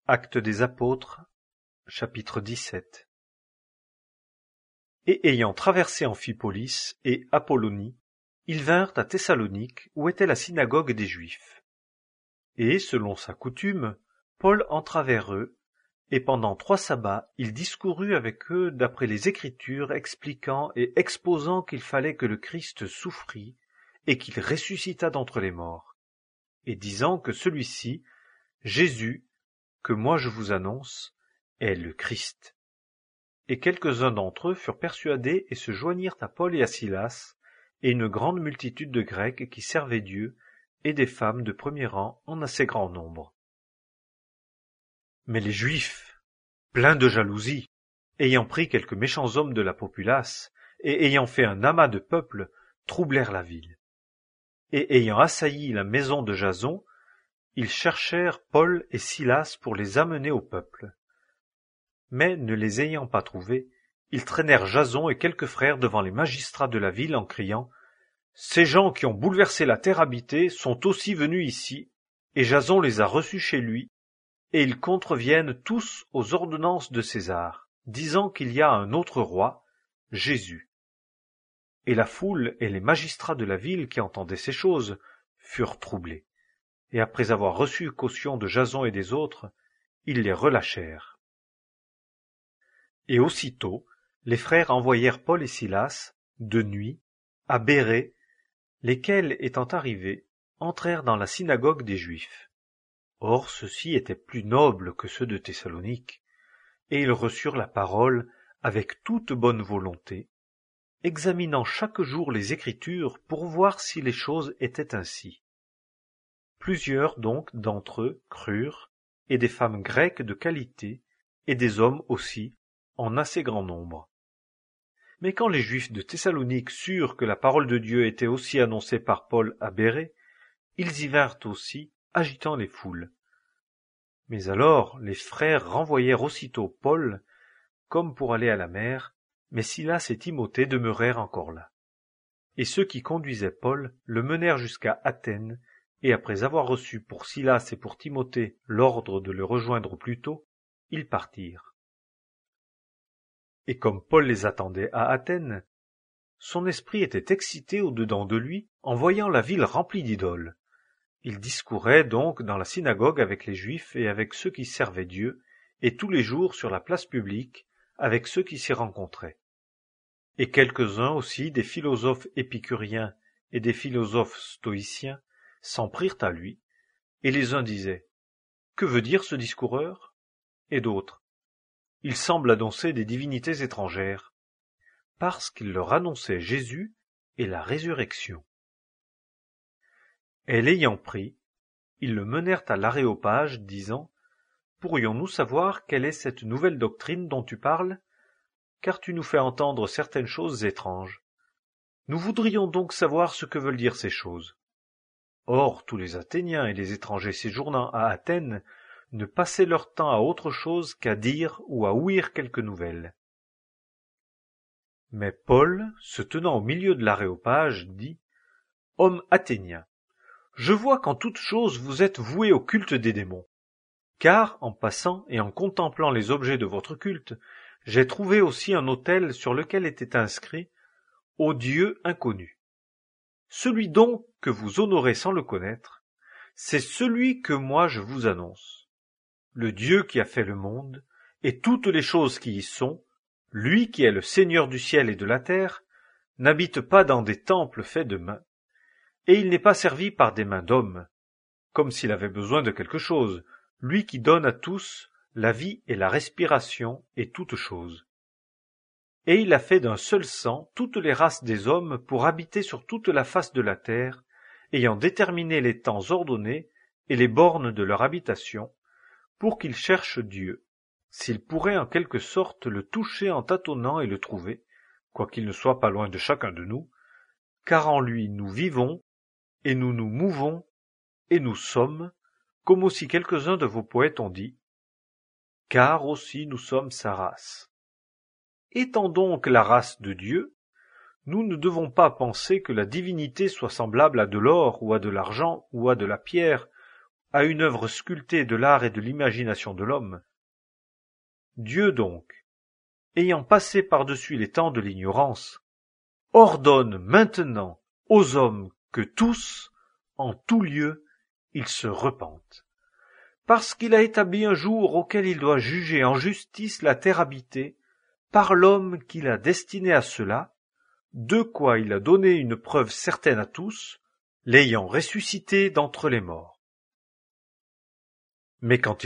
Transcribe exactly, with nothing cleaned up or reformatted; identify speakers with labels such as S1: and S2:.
S1: Actes des apôtres, chapitre dix-sept. Et ayant traversé Amphipolis et Apollonie, ils vinrent à Thessalonique, où était la synagogue des Juifs. Et, selon sa coutume, Paul entra vers eux, et pendant trois sabbats, il discourut avec eux d'après les Écritures, expliquant et exposant qu'il fallait que le Christ souffrit, et qu'il ressuscitât d'entre les morts, et disant que celui-ci, Jésus, que moi je vous annonce, est le Christ. Et quelques-uns d'entre eux furent persuadés et se joignirent à Paul et à Silas, et une grande multitude de Grecs qui servaient Dieu, et des femmes de premier rang en assez grand nombre. Mais les Juifs, pleins de jalousie, ayant pris quelques méchants hommes de la populace, et ayant fait un amas de peuple, troublèrent la ville. Et ayant assailli la maison de Jason, ils cherchèrent Paul et Silas pour les amener au peuple. Mais, ne les ayant pas trouvés, ils traînèrent Jason et quelques frères devant les magistrats de la ville en criant « Ces gens qui ont bouleversé la terre habitée sont aussi venus ici, et Jason les a reçus chez lui, et ils contreviennent tous aux ordonnances de César, disant qu'il y a un autre roi, Jésus. » Et la foule et les magistrats de la ville qui entendaient ces choses furent troublés. Et après avoir reçu caution de Jason et des autres, ils les relâchèrent. Et aussitôt, les frères envoyèrent Paul et Silas, de nuit, à Bérée, lesquels, étant arrivés, entrèrent dans la synagogue des Juifs. Or ceux-ci étaient plus nobles que ceux de Thessalonique, et ils reçurent la parole avec toute bonne volonté, examinant chaque jour les Écritures pour voir si les choses étaient ainsi. Plusieurs donc d'entre eux crurent, et des femmes grecques de qualité, et des hommes aussi, en assez grand nombre. Mais quand les Juifs de Thessalonique surent que la parole de Dieu était aussi annoncée par Paul à Bérée, ils y vinrent aussi, agitant les foules. Mais alors les frères renvoyèrent aussitôt Paul, comme pour aller à la mer, mais Silas et Timothée demeurèrent encore là. Et ceux qui conduisaient Paul le menèrent jusqu'à Athènes, et après avoir reçu pour Silas et pour Timothée l'ordre de le rejoindre plus tôt, ils partirent. Et comme Paul les attendait à Athènes, son esprit était excité au-dedans de lui en voyant la ville remplie d'idoles. Il discourait donc dans la synagogue avec les Juifs et avec ceux qui servaient Dieu, et tous les jours sur la place publique avec ceux qui s'y rencontraient. Et quelques-uns aussi des philosophes épicuriens et des philosophes stoïciens s'en prirent à lui, et les uns disaient « Que veut dire ce discoureur ?» et d'autres « Il semble annoncer des divinités étrangères, parce qu'il leur annonçait Jésus et la résurrection. » Et l'ayant pris, ils le menèrent à l'Aréopage, disant « Pourrions-nous savoir quelle est cette nouvelle doctrine dont tu parles ? Car tu nous fais entendre certaines choses étranges. Nous voudrions donc savoir ce que veulent dire ces choses. » Or, tous les Athéniens et les étrangers séjournant à Athènes ne passaient leur temps à autre chose qu'à dire ou à ouïr quelques nouvelles. Mais Paul, se tenant au milieu de l'Aréopage, dit « Hommes athéniens, je vois qu'en toute chose vous êtes voués au culte des démons. Car, en passant et en contemplant les objets de votre culte, j'ai trouvé aussi un autel sur lequel était inscrit « Au Dieu inconnu ». Celui donc que vous honorez sans le connaître, c'est celui que moi je vous annonce. Le Dieu qui a fait le monde, et toutes les choses qui y sont, lui qui est le Seigneur du ciel et de la terre, n'habite pas dans des temples faits de mains, et il n'est pas servi par des mains d'hommes, comme s'il avait besoin de quelque chose, lui qui donne à tous la vie et la respiration et toutes choses. Et il a fait d'un seul sang toutes les races des hommes pour habiter sur toute la face de la terre, ayant déterminé les temps ordonnés et les bornes de leur habitation, pour qu'ils cherchent Dieu, s'ils pourraient en quelque sorte le toucher en tâtonnant et le trouver, quoiqu'il ne soit pas loin de chacun de nous, car en lui nous vivons, et nous nous mouvons, et nous sommes, comme aussi quelques-uns de vos poètes ont dit, car aussi nous sommes sa race. Étant donc la race de Dieu, nous ne devons pas penser que la divinité soit semblable à de l'or ou à de l'argent ou à de la pierre à une œuvre sculptée de l'art et de l'imagination de l'homme. Dieu donc, ayant passé par-dessus les temps de l'ignorance, ordonne maintenant aux hommes que tous, en tout lieu, ils se repentent. Parce qu'il a établi un jour auquel il doit juger en justice la terre habitée, par l'homme qu'il a destiné à cela, de quoi il a donné une preuve certaine à tous, l'ayant ressuscité d'entre les morts. Mais quand